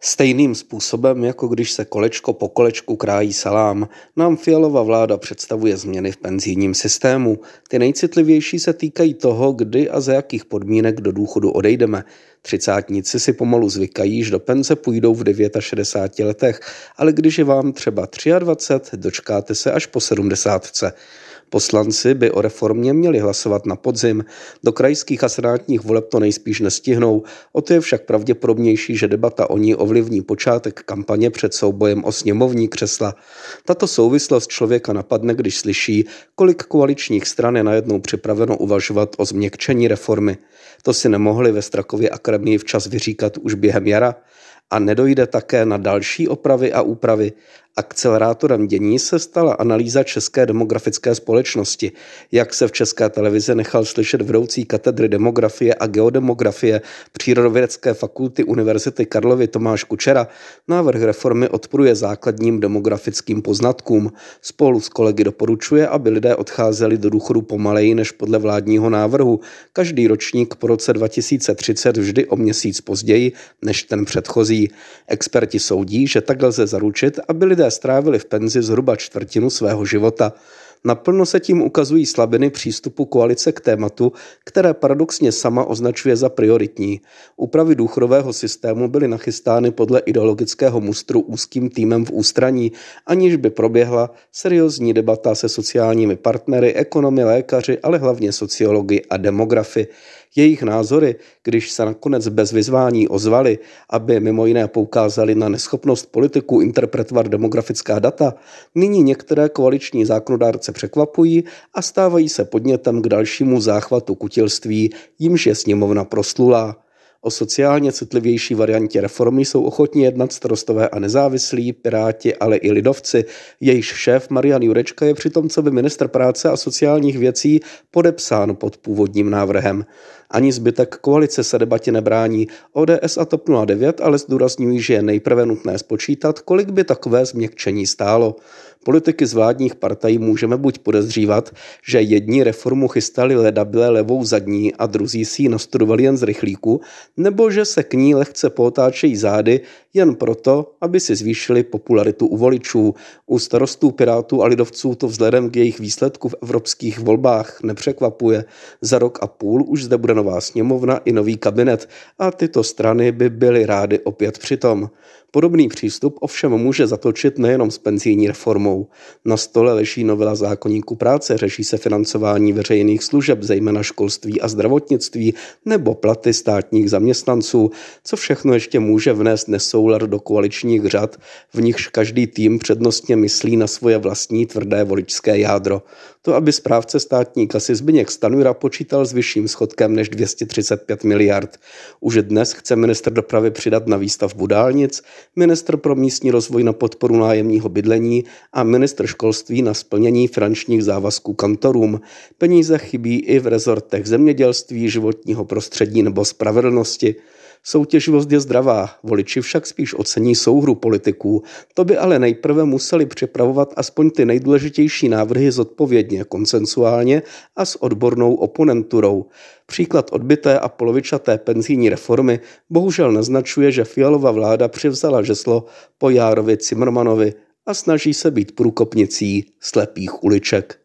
Stejným způsobem, jako když se kolečko po kolečku krájí salám, nám Fialova vláda představuje změny v penzijním systému. Ty nejcitlivější se týkají toho, kdy a za jakých podmínek do důchodu odejdeme. Třicátníci si pomalu zvykají, že do penze půjdou v 69 letech, ale když je vám třeba 23, dočkáte se až po 70. Poslanci by o reformě měli hlasovat na podzim. Do krajských a senátních voleb to nejspíš nestihnou. O to je však pravděpodobnější, že debata o ní ovlivní počátek kampaně před soubojem o sněmovní křesla. Tato souvislost člověka napadne, když slyší, kolik koaličních stran je najednou připraveno uvažovat o změkčení reformy. To si nemohli ve Strakově akademii včas vyříkat už během jara. A nedojde také na další opravy a úpravy. Akcelerátorem dění se stala analýza České demografické společnosti. Jak se v České televizi nechal slyšet vedoucí katedry demografie a geodemografie Přírodovědecké fakulty Univerzity Karlovy Tomáš Kučera, návrh reformy odporuje základním demografickým poznatkům. Spolu s kolegy doporučuje, aby lidé odcházeli do důchodu pomaleji než podle vládního návrhu. Každý ročník po roce 2030 vždy o měsíc později než ten předchozí. Experti soudí, že tak lze zaručit, aby lidé strávili v penzi zhruba čtvrtinu svého života. Naplno se tím ukazují slabiny přístupu koalice k tématu, které paradoxně sama označuje za prioritní. Úpravy důchodového systému byly nachystány podle ideologického mustru úzkým týmem v ústraní, aniž by proběhla seriózní debata se sociálními partnery, ekonomy, lékaři, ale hlavně sociology a demografy. Jejich názory, když se nakonec bez vyzvání ozvali, aby mimo jiné poukázali na neschopnost politiků interpretovat demografická data, nyní některé koaliční zákonodárce překvapují a stávají se podnětem k dalšímu záchvatu kutilství, jímž je sněmovna proslulá. O sociálně citlivější variantě reformy jsou ochotní jednat Starostové a nezávislí, Piráti, ale i lidovci. Jejíž šéf Marian Jurečka je přitom coby ministr práce a sociálních věcí podepsán pod původním návrhem. Ani zbytek koalice se debatě nebrání. ODS a TOP 09 ale zdůrazňují, že je nejprve nutné spočítat, kolik by takové změkčení stálo. Politiky z vládních partají můžeme buď podezřívat, že jedni reformu chystali ledabyle levou zadní a druzí si ji nastudovali jen z rychlíku, nebo že se k ní lehce pootáčejí zády jen proto, aby si zvýšili popularitu u voličů. U Starostů, Pirátů a lidovců to vzhledem k jejich výsledku v evropských volbách nepřekvapuje. Za rok a půl už zde bude nová sněmovna i nový kabinet a tyto strany by byly rády opět přitom. Podobný přístup ovšem může zatočit nejenom s penzijní reformou. Na stole leží novela zákoníku práce, řeší se financování veřejných služeb, zejména školství a zdravotnictví, nebo platy státních zaměstnanců, co všechno ještě může vnést nesoulad do koaličních řad, v nichž každý tým přednostně myslí na svoje vlastní tvrdé voličské jádro. To, aby správce státní kasy Zbyněk Stanjura počítal s vyšším schodkem než 235 miliard. Už dnes chce ministr dopravy přidat na výstavbu dálnic, ministr pro místní rozvoj na podporu nájemního bydlení a ministr školství na splnění finančních závazků kantorům. Peníze chybí i v rezortech zemědělství, životního prostředí nebo spravedlnosti. Soutěživost je zdravá, voliči však spíš ocení souhru politiků. To by ale nejprve museli připravovat aspoň ty nejdůležitější návrhy zodpovědně, konsensuálně a s odbornou oponenturou. Příklad odbyté a polovičaté penzijní reformy bohužel naznačuje, že Fialova vláda přivzala žeslo po Járovi Cimrmanovi a snaží se být průkopnicí slepých uliček.